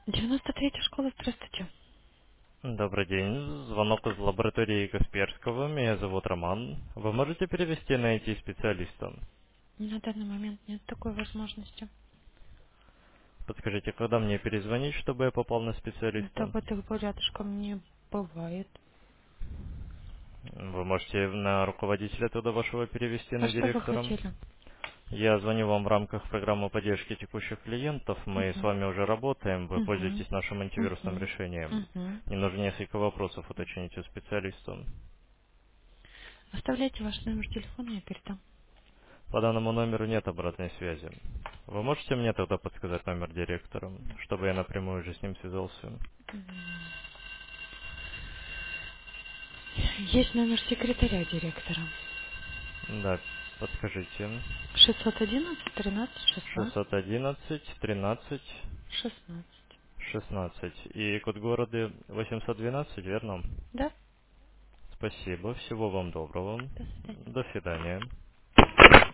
93-я школа, здравствуйте. Добрый день. Звонок из лаборатории Касперского. Меня зовут Роман. Вы можете перевести на IT-специалиста? На данный момент нет такой возможности. Подскажите, когда мне перезвонить, чтобы я попал на Это специалиста? в этих порядочком не бывает. Вы можете на руководителя туда вашего перевести, А на что вы директора? хотели? Я звоню вам в рамках программы поддержки текущих клиентов. Мы с Угу. вами уже работаем. Вы Угу. пользуетесь нашим антивирусным Угу. решением. Угу. Мне нужно несколько вопросов уточнить у специалиста. Оставляйте ваш номер телефона, я передам. По данному номеру нет обратной связи. Вы можете мне тогда подсказать номер директора, чтобы я напрямую уже с ним связался? Есть номер секретаря директора. Да, подскажите. 611 13 16 611 13 16. 16. И код города 812, верно? Да? Спасибо. Всего вам доброго. До свидания. До свидания.